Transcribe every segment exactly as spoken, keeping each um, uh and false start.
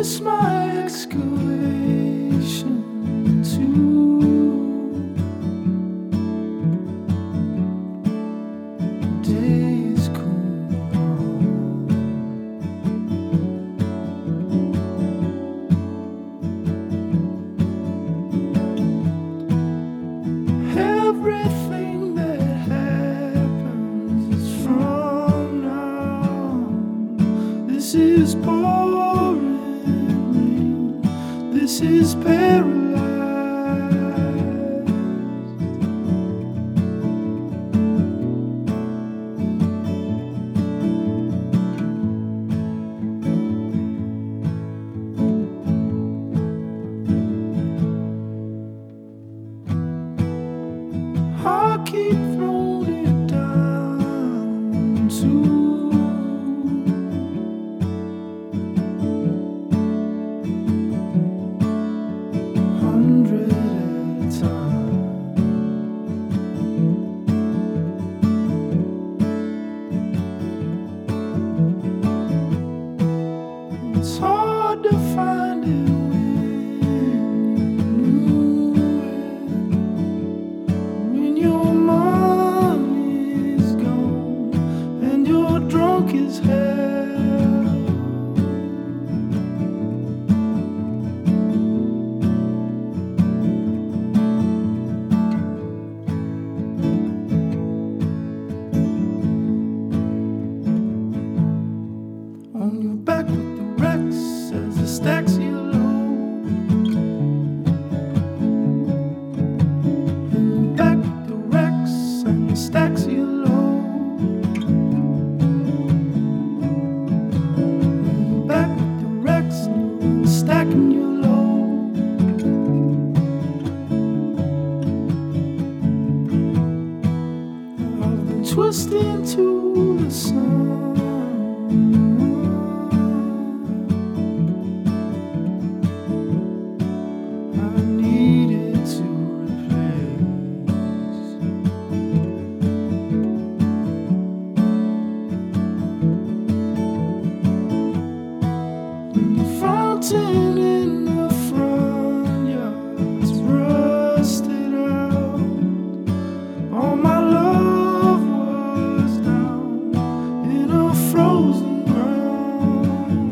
miss my excavation too. Day is cool. Everything that happens is from now. This is pouring rain. This is paralyzed. I keep throwing it down too. Hundred at a time. It's hard to find it when your money's gone and you're drunk as hell. On your back with the wrecks as the stacks you load. Back with the wrecks and the stacks you load. Back with the wrecks and the stacking you load. I've been twisting to the sun. I needed to replace. The fountain in the front yard's rusted out. All my love was down in a frozen ground.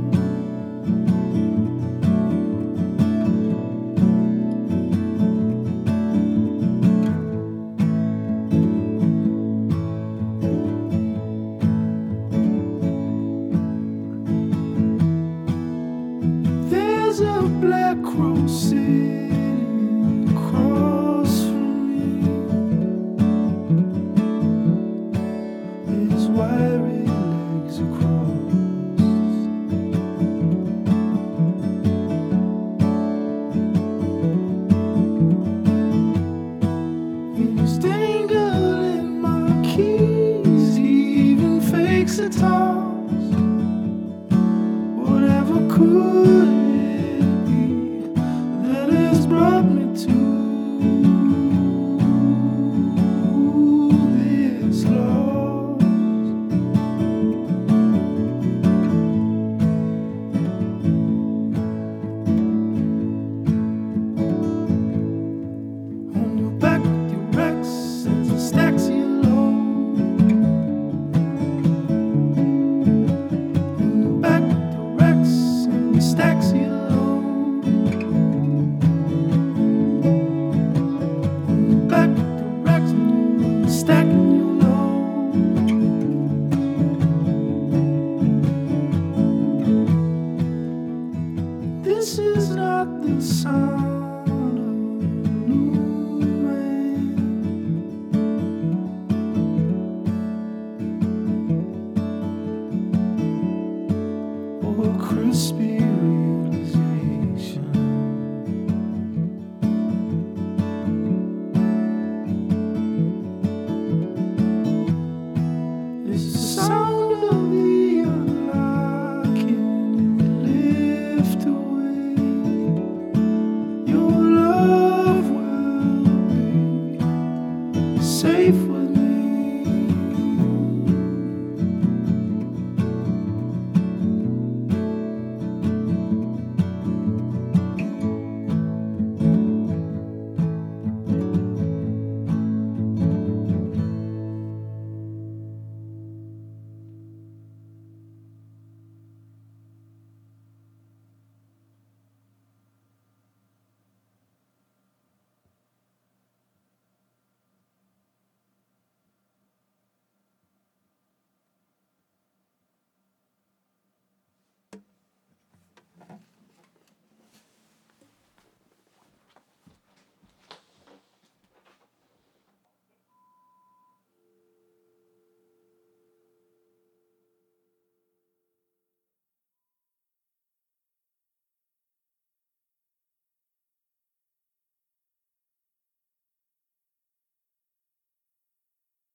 There's a black crow sitting across from me. His wiry legs are crossed. He's dangling my keys. He even fakes a toss. Whatever could